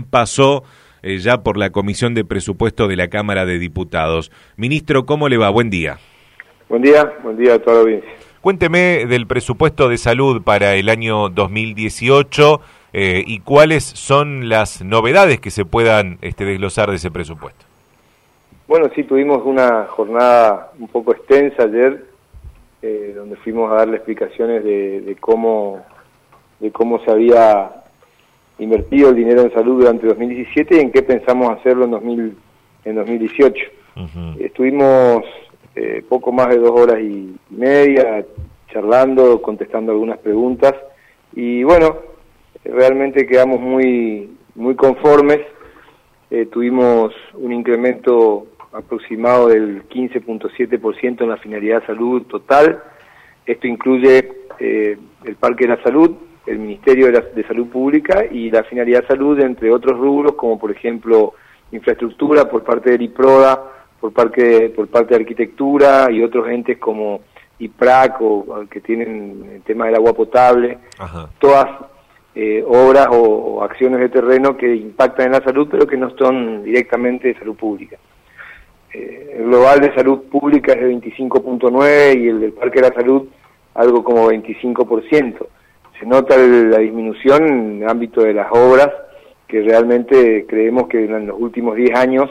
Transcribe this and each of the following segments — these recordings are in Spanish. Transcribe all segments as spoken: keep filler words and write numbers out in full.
también pasó eh, ya por la Comisión de Presupuesto de la Cámara de Diputados. Ministro, ¿cómo le va? Buen día. Buen día, buen día a toda la audiencia. Cuénteme del presupuesto de salud para el año dos mil dieciocho eh, y cuáles son las novedades que se puedan este, desglosar de ese presupuesto. Bueno, sí, tuvimos una jornada un poco extensa ayer, eh, donde fuimos a darle explicaciones de, de cómo de cómo se había invertido el dinero en salud durante dos mil diecisiete y en qué pensamos hacerlo en dos mil dieciocho. Uh-huh. Estuvimos eh, poco más de dos horas y media charlando, contestando algunas preguntas y bueno, realmente quedamos muy muy conformes. Eh, tuvimos un incremento aproximado del quince punto siete por ciento en la finalidad de salud total. Esto incluye eh, el Parque de la Salud, el Ministerio de, la, de Salud Pública y la finalidad de salud, entre otros rubros, como por ejemplo infraestructura por parte del IPRODA, por parte, por parte de arquitectura y otros entes como IPRAC, o que tienen el tema del agua potable. Ajá. Todas eh, obras o, o acciones de terreno que impactan en la salud, pero que no son directamente de salud pública. Eh, el global de salud pública es de veinticinco punto nueve y el del Parque de la Salud algo como veinticinco por ciento. Se nota la disminución en el ámbito de las obras, que realmente creemos que en los últimos diez años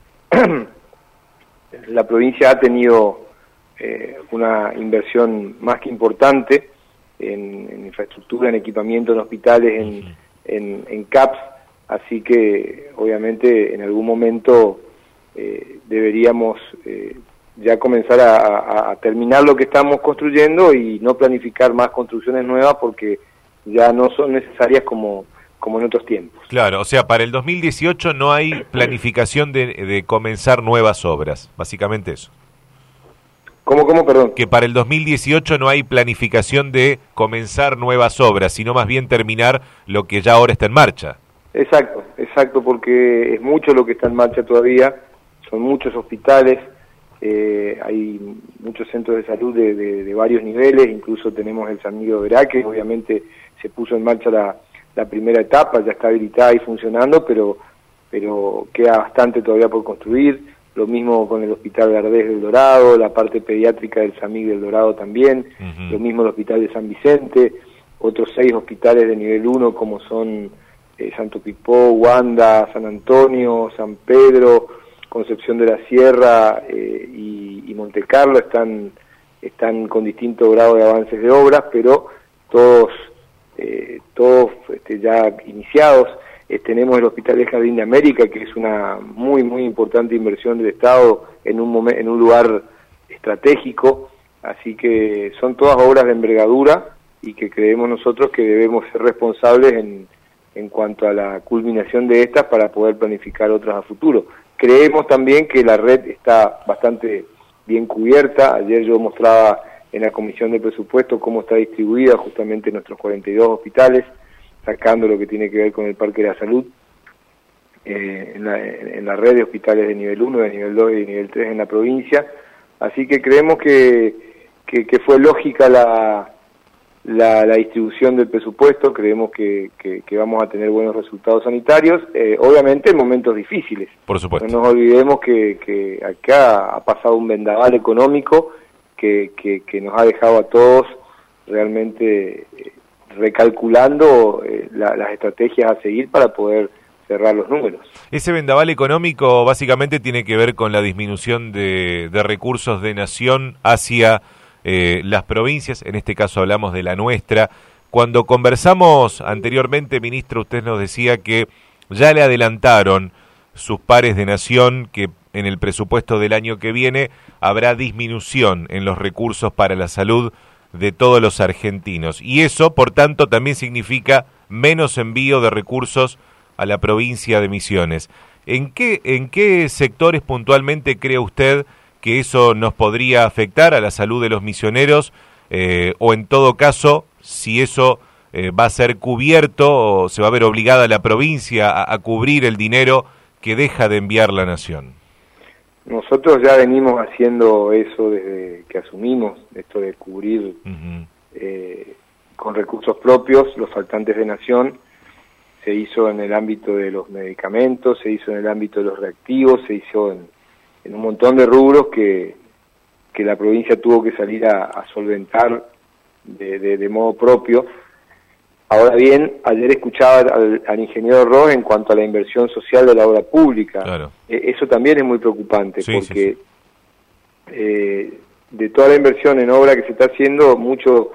la provincia ha tenido eh, una inversión más que importante en, en infraestructura, en equipamiento, en hospitales, en, en, en C A P S, así que obviamente en algún momento eh, deberíamos eh, ya comenzar a, a, a terminar lo que estamos construyendo y no planificar más construcciones nuevas porque ya no son necesarias como, como en otros tiempos. Claro, o sea, para el dos mil dieciocho no hay planificación de, de comenzar nuevas obras, básicamente eso. ¿Cómo, cómo, perdón? Que para el dos mil dieciocho no hay planificación de comenzar nuevas obras, sino más bien terminar lo que ya ahora está en marcha. Exacto, exacto, porque es mucho lo que está en marcha todavía, son muchos hospitales, eh, hay muchos centros de salud de, de, de varios niveles, incluso tenemos el San Miguel Verá, que obviamente se puso en marcha la, la primera etapa, ya está habilitada y funcionando, pero, pero queda bastante todavía por construir. Lo mismo con el Hospital Gardés del Dorado, la parte pediátrica del San Miguel del Dorado también, uh-huh. Lo mismo el Hospital de San Vicente, otros seis hospitales de nivel uno como son eh, Santo Pipó, Wanda, San Antonio, San Pedro, Concepción de la Sierra eh, y, y Monte Carlo están, están con distinto grado de avances de obras, pero todos, eh, todos este, ya iniciados. Eh, tenemos el Hospital de Jardín de América, que es una muy, muy importante inversión del Estado en un, momen- en un lugar estratégico, así que son todas obras de envergadura y que creemos nosotros que debemos ser responsables en, en cuanto a la culminación de estas para poder planificar otras a futuro. Creemos también que la red está bastante bien cubierta. Ayer yo mostraba en la Comisión de Presupuesto cómo está distribuida justamente nuestros cuarenta y dos hospitales, sacando lo que tiene que ver con el Parque de la Salud, eh, en, la, en la red de hospitales de nivel uno, de nivel dos y de nivel tres en la provincia. Así que creemos que, que, que fue lógica la, la, la distribución del presupuesto, creemos que, que, que vamos a tener buenos resultados sanitarios, eh, obviamente en momentos difíciles. Por supuesto. No nos olvidemos que, que acá ha pasado un vendaval económico que, que, que nos ha dejado a todos realmente Eh, recalculando eh, la, las estrategias a seguir para poder cerrar los números. Ese vendaval económico básicamente tiene que ver con la disminución de, de recursos de nación hacia eh, las provincias, en este caso hablamos de la nuestra. Cuando conversamos anteriormente, ministro, usted nos decía que ya le adelantaron sus pares de nación que en el presupuesto del año que viene habrá disminución en los recursos para la salud de todos los argentinos, y eso, por tanto, también significa menos envío de recursos a la provincia de Misiones. ¿En qué, en qué sectores puntualmente cree usted que eso nos podría afectar a la salud de los misioneros? Eh, o en todo caso, si eso eh, va a ser cubierto o se va a ver obligada la provincia a, a cubrir el dinero que deja de enviar la nación. Nosotros ya venimos haciendo eso desde que asumimos, esto de cubrir uh-huh. eh, con recursos propios los faltantes de nación. se hizo en el ámbito de los medicamentos, se hizo en el ámbito de los reactivos, se hizo en, en un montón de rubros que, que la provincia tuvo que salir a, a solventar de, de, de modo propio. Ahora bien, ayer escuchaba al, al ingeniero Ross en cuanto a la inversión social de la obra pública. Claro. Eh, eso también es muy preocupante, sí, porque sí, sí. Eh, de toda la inversión en obra que se está haciendo, mucho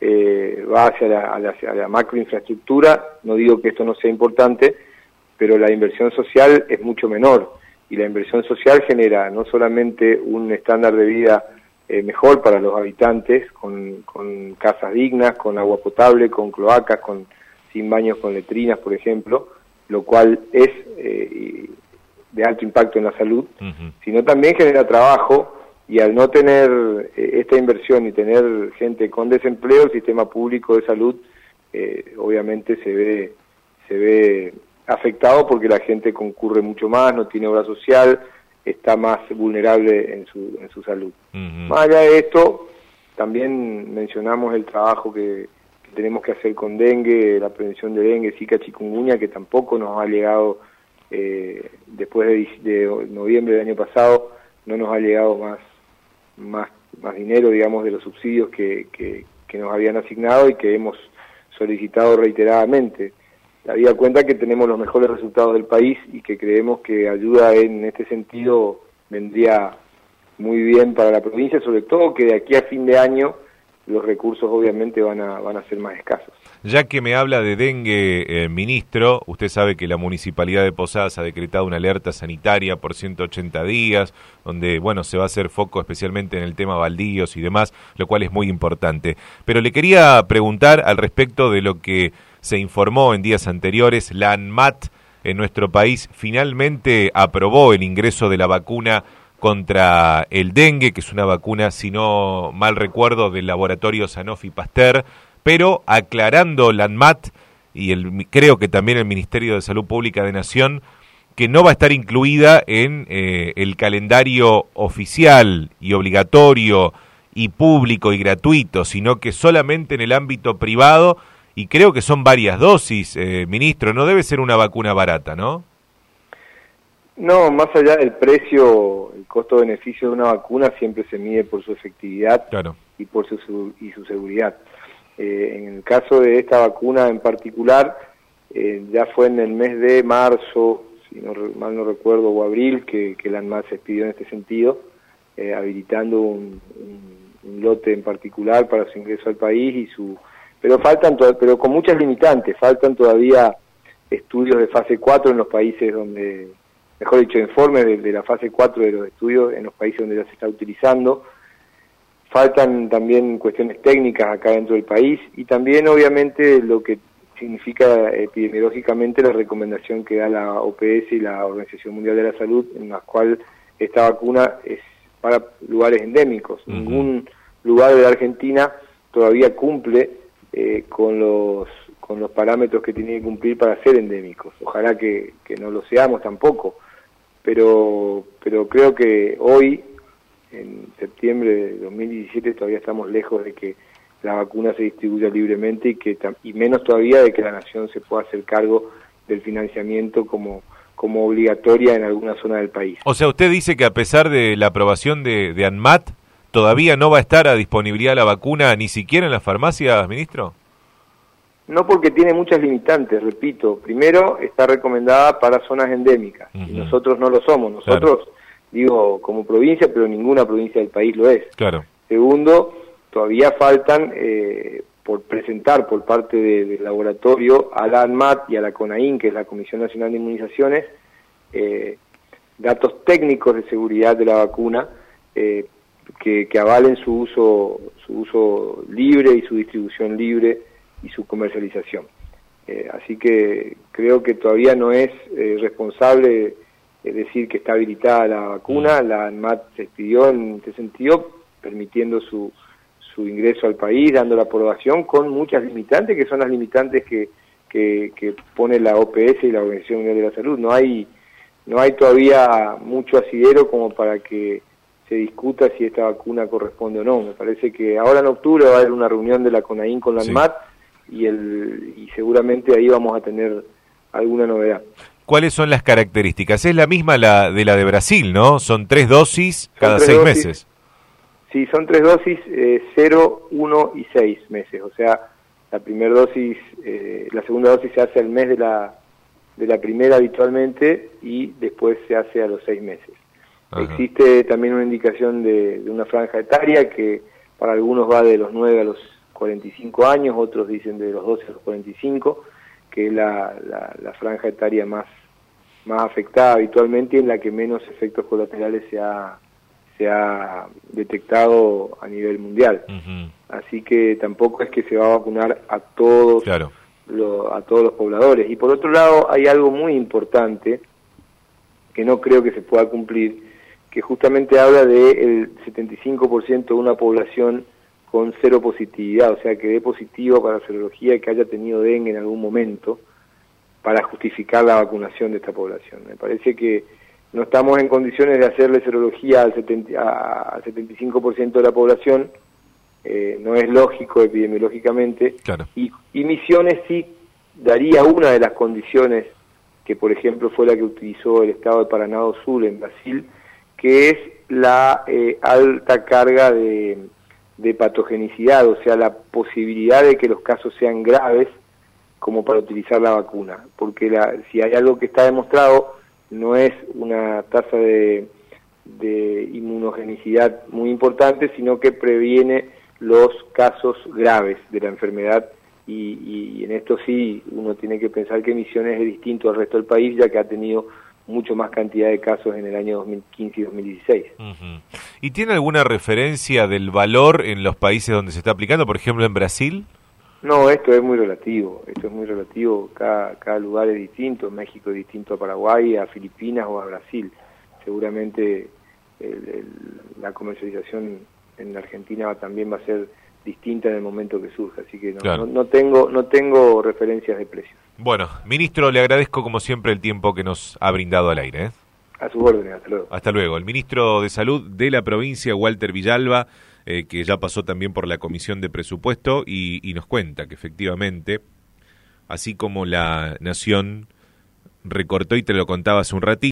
eh, va hacia la, a la, a la macroinfraestructura. No digo que esto no sea importante, pero la inversión social es mucho menor, y la inversión social genera no solamente un estándar de vida eh, mejor para los habitantes, con, con casas dignas, con agua potable, con cloacas, con sin baños con letrinas, por ejemplo, lo cual es eh, de alto impacto en la salud, uh-huh. sino también genera trabajo. Y al no tener eh, esta inversión y tener gente con desempleo, el sistema público de salud eh, obviamente se ve se ve afectado, porque la gente concurre mucho más, no tiene obra social, está más vulnerable en su en su salud. Uh-huh. Más allá de esto, también mencionamos el trabajo que, que tenemos que hacer con dengue, la prevención de dengue, zika, chikungunya, que tampoco nos ha llegado eh, después de, de noviembre del año pasado, no nos ha llegado más más más dinero, digamos, de los subsidios que, que, que nos habían asignado y que hemos solicitado reiteradamente. Habida cuenta que tenemos los mejores resultados del país y que creemos que ayuda en este sentido vendría muy bien para la provincia, sobre todo que de aquí a fin de año los recursos obviamente van a van a ser más escasos. Ya que me habla de dengue, eh, ministro, usted sabe que la Municipalidad de Posadas ha decretado una alerta sanitaria por ciento ochenta días, donde, bueno, se va a hacer foco especialmente en el tema baldíos y demás, lo cual es muy importante. Pero le quería preguntar al respecto de lo que se informó en días anteriores. La ANMAT en nuestro país finalmente aprobó el ingreso de la vacuna contra el dengue, que es una vacuna, si no mal recuerdo, del laboratorio Sanofi Pasteur, pero aclarando la ANMAT y el, creo que también el Ministerio de Salud Pública de Nación, que no va a estar incluida en eh, el calendario oficial y obligatorio y público y gratuito, sino que solamente en el ámbito privado, y creo que son varias dosis, eh, ministro. No debe ser una vacuna barata, ¿no? No, más allá del precio, el costo-beneficio de una vacuna siempre se mide por su efectividad, claro, y por su, y su seguridad. Eh, en el caso de esta vacuna en particular, eh, ya fue en el mes de marzo, si no mal no recuerdo, o abril, que, que la ANMAT se expidió en este sentido, eh, habilitando un, un, un lote en particular para su ingreso al país, y su pero faltan pero con muchas limitantes, faltan todavía estudios de fase cuatro en los países donde, mejor dicho, informes de, de la fase cuatro de los estudios en los países donde ya se está utilizando. Faltan también cuestiones técnicas acá dentro del país, y también obviamente lo que significa epidemiológicamente la recomendación que da la O P S y la Organización Mundial de la Salud, en la cual esta vacuna es para lugares endémicos. Uh-huh. Ningún lugar de la Argentina todavía cumple eh, con los con los parámetros que tiene que cumplir para ser endémicos. Ojalá que, que no lo seamos tampoco, pero pero creo que hoy, en septiembre de dos mil diecisiete, todavía estamos lejos de que la vacuna se distribuya libremente, y que y menos todavía de que la nación se pueda hacer cargo del financiamiento como como obligatoria en alguna zona del país. O sea, usted dice que a pesar de la aprobación de, de ANMAT, ¿todavía no va a estar a disponibilidad la vacuna ni siquiera en las farmacias, ministro? No, porque tiene muchas limitantes, repito. Primero, está recomendada para zonas endémicas, uh-huh. y nosotros no lo somos. Nosotros, claro, digo, como provincia, pero ninguna provincia del país lo es. Claro. Segundo, todavía faltan eh, por presentar por parte de, del laboratorio a la ANMAT y a la CONAIN, que es la Comisión Nacional de Inmunizaciones, eh, datos técnicos de seguridad de la vacuna eh, que, que avalen su uso, su uso libre y su distribución libre y su comercialización. Eh, así que creo que todavía no es eh, responsable eh, decir que está habilitada la vacuna. La ANMAT se expidió en este sentido, permitiendo su, su ingreso al país, dando la aprobación con muchas limitantes, que son las limitantes que, que, que pone la O P S y la Organización Mundial de la Salud. No hay, no hay todavía mucho asidero como para que se discuta si esta vacuna corresponde o no. Me parece que ahora en octubre va a haber una reunión de la CONAIN con la ANMAT, sí, y el y seguramente ahí vamos a tener alguna novedad. ¿Cuáles son las características? Es la misma la de la de Brasil, ¿no? Son tres dosis cada tres seis dosis, meses. Sí, son tres dosis, eh, cero, uno y seis meses. O sea, la primera dosis, eh, la segunda dosis se hace al mes de la de la primera habitualmente y después se hace a los seis meses. Ajá. Existe también una indicación de, de una franja etaria que para algunos va de los nueve a los cuarenta y cinco años, otros dicen de los doce a los cuarenta y cinco, que es la, la, la franja etaria más, más afectada habitualmente y en la que menos efectos colaterales se ha, se ha detectado a nivel mundial. Uh-huh. Así que tampoco es que se va a vacunar a todos, claro. lo, a todos los pobladores. Y por otro lado hay algo muy importante que no creo que se pueda cumplir, que justamente habla del setenta y cinco por ciento de una población con cero positividad, o sea, que dé positivo para serología y que haya tenido dengue en algún momento para justificar la vacunación de esta población. Me parece que no estamos en condiciones de hacerle serología al, setenta, al setenta y cinco por ciento de la población, eh, no es lógico epidemiológicamente, claro. y, y Misiones sí daría una de las condiciones que, por ejemplo, fue la que utilizó el estado de Paraná do Sul en Brasil, que es la eh, alta carga de, de patogenicidad, o sea, la posibilidad de que los casos sean graves como para utilizar la vacuna, porque la, si hay algo que está demostrado, no es una tasa de, de inmunogenicidad muy importante, sino que previene los casos graves de la enfermedad, y, y en esto sí uno tiene que pensar que Misiones es distinto al resto del país, ya que ha tenido mucho más cantidad de casos en el año dos mil quince y dos mil dieciséis. Uh-huh. ¿Y tiene alguna referencia del valor en los países donde se está aplicando, por ejemplo en Brasil? No, esto es muy relativo, esto es muy relativo, cada, cada lugar es distinto, México es distinto a Paraguay, a Filipinas o a Brasil. Seguramente el, el, la comercialización en la Argentina también va a ser distinta en el momento que surja, así que no, claro. no, no tengo no tengo referencias de precios. Bueno, ministro, le agradezco como siempre el tiempo que nos ha brindado al aire, ¿eh? A sus órdenes, hasta luego. Hasta luego. El ministro de Salud de la provincia, Walter Villalba, eh, que ya pasó también por la Comisión de Presupuesto y, y nos cuenta que efectivamente, así como la Nación recortó, y te lo contaba hace un ratito,